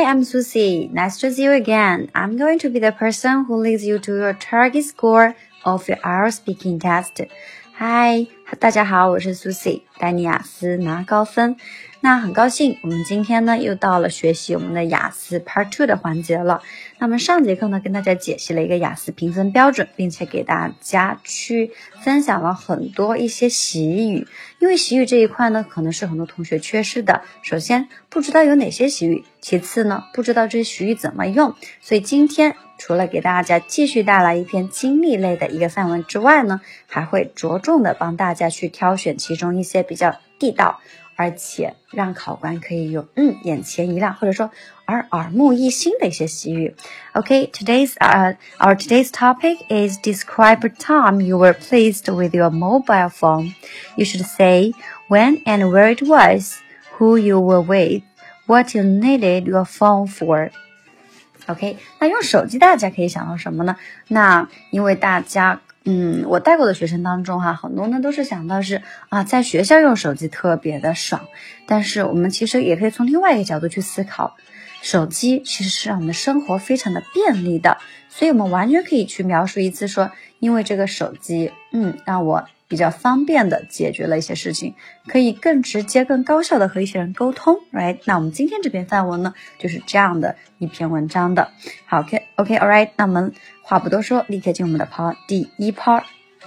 I'm Susie. Nice to see you again. I'm going to be the person who leads you to your target score of your IELTS speaking test. Hi, 大家好，我是 Susie， 带你雅思拿高分。那很高兴，我们今天呢又到了学习我们的雅思 Part 2的环节了。那么上节课呢跟大家解析了一个雅思评分标准，并且给大家去分享了很多一些习语。因为习语这一块呢可能是很多同学缺失的。首先不知道有哪些习语，其次呢不知道这些习语怎么用。所以今天除了给大家继续带来一篇经历类的一个范文之外呢，还会着重的帮大家去挑选其中一些比较地道，而且让考官可以有眼前一亮，或者说耳目一新的一些习语。Okay, our today's topic is describe a time you were pleased with your mobile phone. You should say when and where it was, who you were with, what you needed your phone for.OK， 那用手机大家可以想到什么呢？那因为大家我带过的学生当中很多呢都是想到是在学校用手机特别的爽，但是我们其实也可以从另外一个角度去思考，手机其实是让我们的生活非常的便利的，所以我们完全可以去描述一次说，因为这个手机让我比较方便的解决了一些事情，可以更直接更高效的和一些人沟通 right？ 那我们今天这篇范文呢就是这样的一篇文章的。好 OK alright， 那我们话不多说，立刻进入我们的 part 第一 part。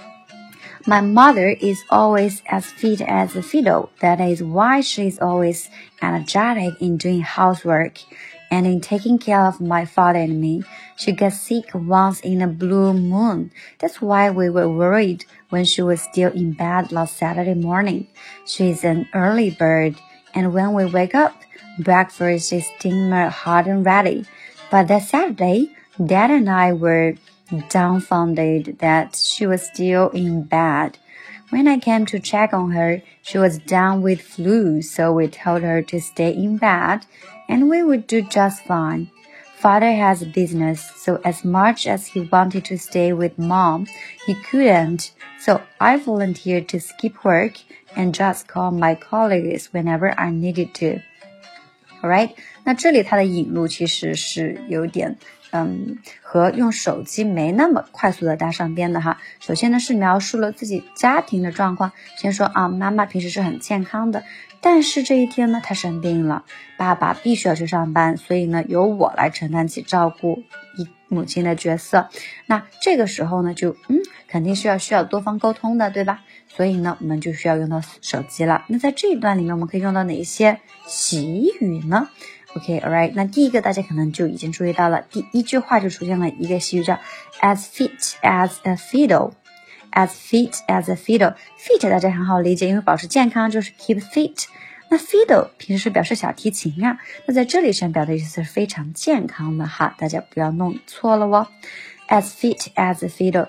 My mother is always as fit as a fiddle. That is why she is always energetic in doing housework and in taking care of my father and me. She got sick once in a blue moon. That's why we were worried when she was still in bed last Saturday morning. She is an early bird, and when we wake up, breakfast is steamer hot and ready. But that Saturday, Dad and I were dumbfounded that she was still in bed. When I came to check on her, she was down with flu, so we told her to stay in bed, and we would do just fine. Father has a business, so as much as he wanted to stay with Mom, he couldn't, so I volunteered to skip work and just call my colleagues whenever I needed to. Alright, 那这里它的引入其实是有点和用手机没那么快速的搭上边的首先呢是描述了自己家庭的状况，先说妈妈平时是很健康的，但是这一天呢她生病了，爸爸必须要去上班，所以呢由我来承担起照顾母亲的角色。那这个时候呢就肯定是需要多方沟通的，对吧？所以呢我们就需要用到手机了。那在这一段里面我们可以用到哪一些习语呢？Okay, alright. 那第一个大家可能就已经注意到了，第一句话就出现了一个习语叫 as fit as a fiddle. As fit as a fiddle. Fit 大家很好理解，因为保持健康就是 keep fit. 那 fiddle 平时是表示小提琴那在这里想表达的意思是非常健康的大家不要弄错了哦。As fit as a fiddle.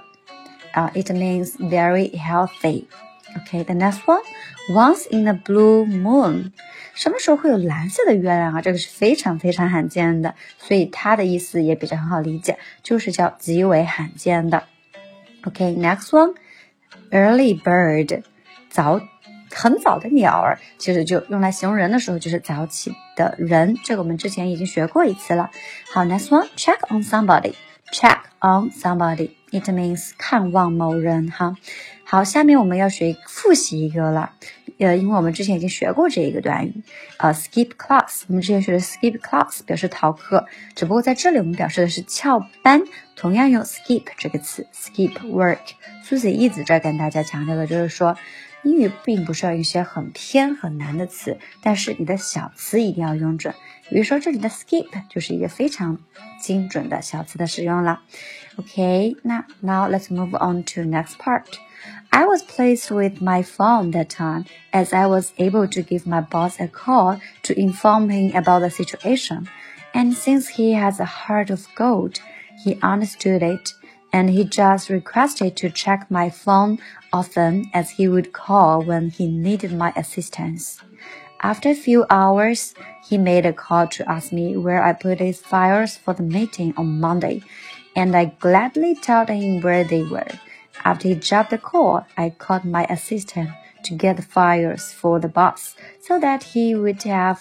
It means very healthy.Okay, the next one, once in a blue moon. 什么时候会有蓝色的月亮这个是非常非常罕见的，所以它的意思也比较很好理解，就是叫极为罕见的。Okay, next one, early bird. 很早的鸟儿，其实就用来形容人的时候就是早起的人，这个我们之前已经学过一次了。好 next one, check on somebody. Check on somebody. It means 看望某人好，下面我们要复习一个了，因为我们之前已经学过这一个短语skip class， 我们之前学的 skip class 表示逃课，只不过在这里我们表示的是翘班，同样用 skip 这个词 skip work。 Susie 一直在跟大家强调的就是说，英语并不是要用一些很偏很难的词，但是你的小词一定要用准，比如说这里的 skip 就是一个非常精准的小词的使用了。Okay, now let's move on to next part.I was pleased with my phone that time, as I was able to give my boss a call to inform him about the situation. And since he has a heart of gold, he understood it, and he just requested to check my phone often as he would call when he needed my assistance. After a few hours, he made a call to ask me where I put his files for the meeting on Monday, and I gladly told him where they were.After he dropped the call, I called my assistant to get the files for the boss, so that he would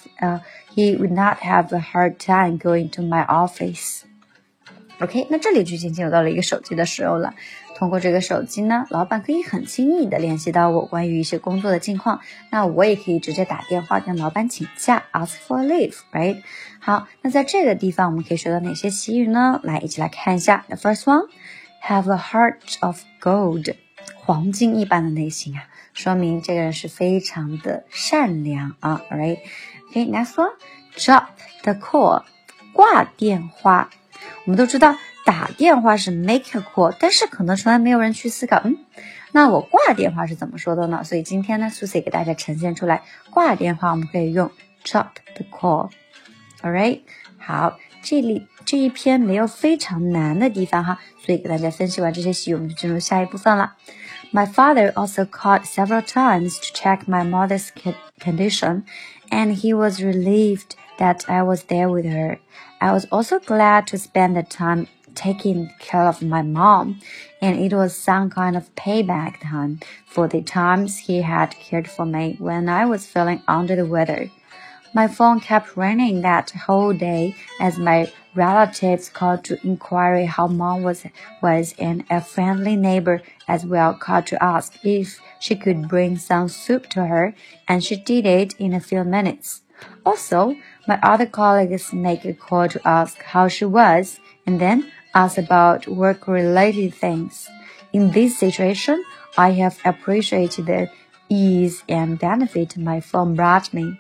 not have a hard time going to my office. OK， 那这里就进入到了一个手机的使用了。通过这个手机呢，老板可以很轻易的联系到我关于一些工作的近况，那我也可以直接打电话跟老板请假 ask for a leave, right? 好，那在这个地方我们可以学到哪些习语呢？来，一起来看一下。The first one, have a heart of gold， 黄金一般的内心啊，说明这个人是非常的善良啊 ，right? OK, next one, drop the call， 挂电话。我们都知道打电话是 make a call， 但是可能从来没有人去思考，那我挂电话是怎么说的呢？所以今天呢 Susie 给大家呈现出来，挂电话我们可以用 drop the call。Alright， 好，这一篇没有非常难的地方哈，所以给大家分析完这些习语，我们就进入下一部分了。My father also called several times to check my mother's condition, and he was relieved that I was there with her. I was also glad to spend the time taking care of my mom, and it was some kind of payback time for the times he had cared for me when I was feeling under the weather. My phone kept ringing that whole day as my relatives called to inquire how mom was, and a friendly neighbor as well called to ask if she could bring some soup to her, and she did it in a few minutes. Also, my other colleagues make a call to ask how she was, and then ask about work-related things. In this situation, I have appreciated the ease and benefit my phone brought me.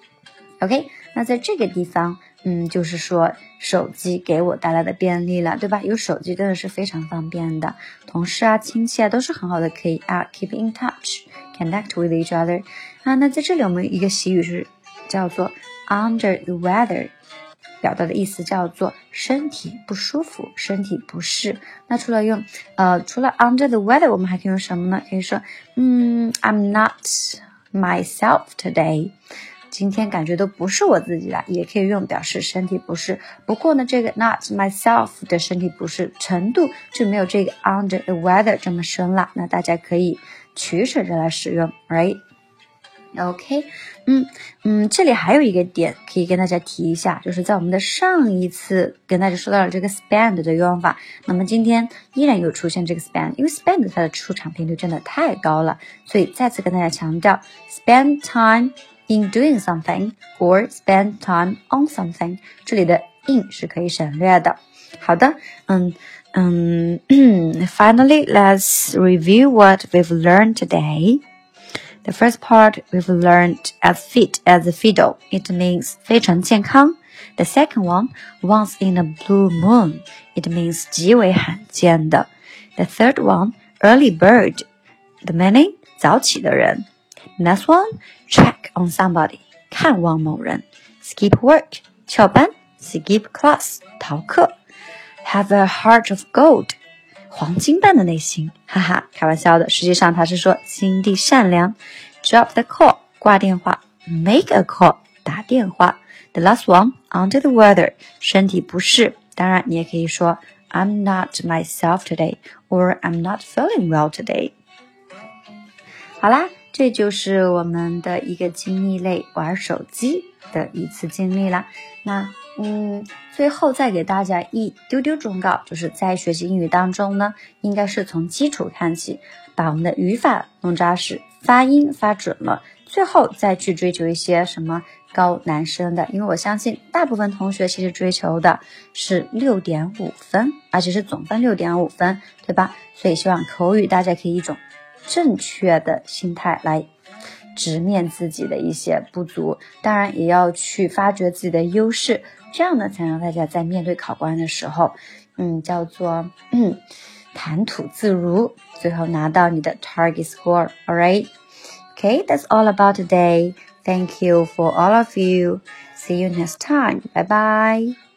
OK， 那在这个地方，就是说手机给我带来的便利了，对吧？有手机真的是非常方便的，同事啊、亲戚啊都是很好的，可以keep in touch, connect with each other。那在这里我们一个习语是叫做 under the weather， 表达的意思叫做身体不舒服、身体不适。那除了 under the weather， 我们还可以用什么呢？可以说I'm not myself today。今天感觉都不是我自己了，也可以用表示身体不适。不过呢，这个 not myself 的身体不适程度就没有这个 under the weather 这么深了。那大家可以取舍着来使用 ，right？ OK， 这里还有一个点可以跟大家提一下，就是在我们的上一次跟大家说到了这个 spend 的用法，那么今天依然有出现这个 spend， 因为 spend 它的出场频率真的太高了，所以再次跟大家强调 spend time in doing something or spend time on something， 这里的 in 是可以省略的。好的，Finally, let's review what we've learned today. The first part we've learned as fit as a fiddle. It means 非常健康。The second one, once in a blue moon. It means 极为罕见的。The third one, early bird. The meaning 早起的人。Next one, check on somebody. 看望某人。Skip work. 翘班。Skip class. 逃课。Have a heart of gold.黄金般的内心，哈哈，开玩笑的。实际上他是说心地善良。Drop the call， 挂电话。Make a call， 打电话。The last one, under the weather， 身体不适。当然，你也可以说 I'm not myself today， or I'm not feeling well today。好啦，这就是我们的一个经历类玩手机的一次经历啦。那最后再给大家一丢丢忠告，就是在学习英语当中呢，应该是从基础看起，把我们的语法弄扎实，发音发准了，最后再去追求一些什么高难深的。因为我相信大部分同学其实追求的是 6.5 分，而且是总分 6.5 分，对吧？所以希望口语大家可以一种正确的心态来直面自己的一些不足，当然也要去发掘自己的优势，这样呢才让大家在面对考官的时候叫做谈吐自如，最后拿到你的 target score. Alright? Okay, that's all about today. Thank you for all of you. See you next time. Bye bye.